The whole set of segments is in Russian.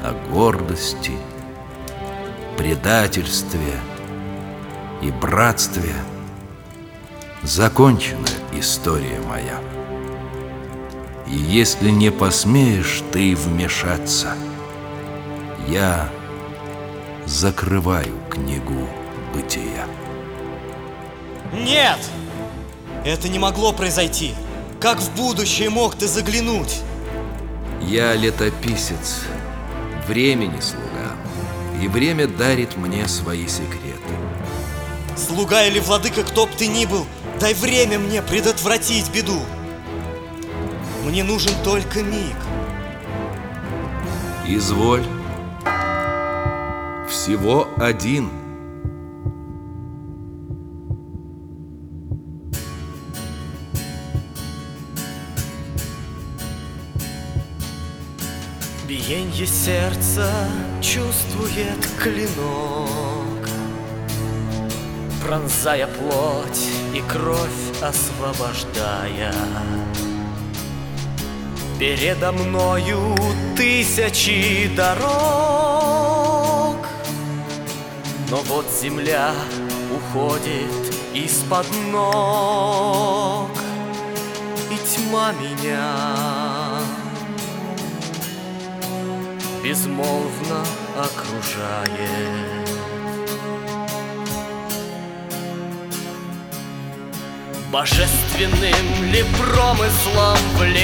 о гордости, предательстве и братстве закончена история моя. И если не посмеешь ты вмешаться, я закрываю книгу бытия. Нет! Это не могло произойти. Как в будущее мог ты заглянуть? Я летописец, времени слуга, и время дарит мне свои секреты. Слуга или владыка, кто б ты ни был, дай время мне предотвратить беду. Мне нужен только миг. Изволь. Всего один. Биенье сердца чувствует клинок, пронзая плоть и кровь освобождая. Передо мною тысячи дорог, но вот земля уходит из-под ног, и тьма меня безмолвно окружает. Божественным ли промыслом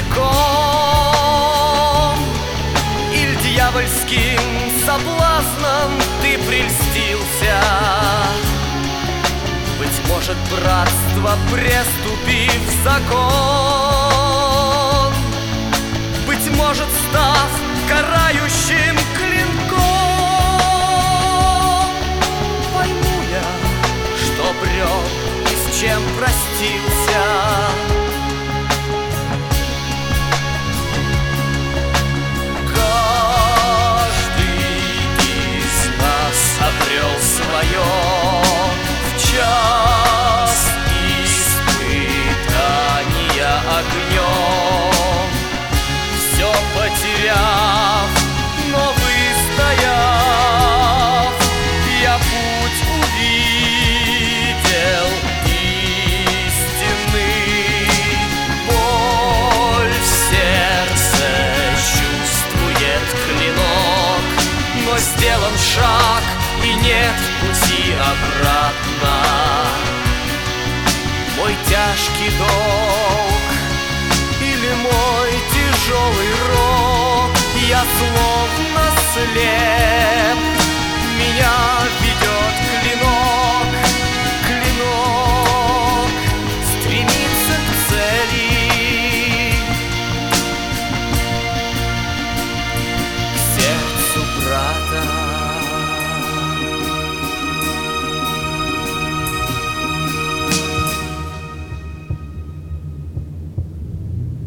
влеком, или дьявольским соблазном ты прельстился? Быть может, братство, преступив закон, быть может, став карающим клинком, пойму я, что брел и с чем простился. Каждый из нас обрел свое в час испытания огнем, все потеряв, но выстояв, я путь увидел истинный. Боль в сердце чувствует клинок, но сделан шаг, и нет пути обратно. Мой тяжкий долг или мой тяжелый рок, я словно след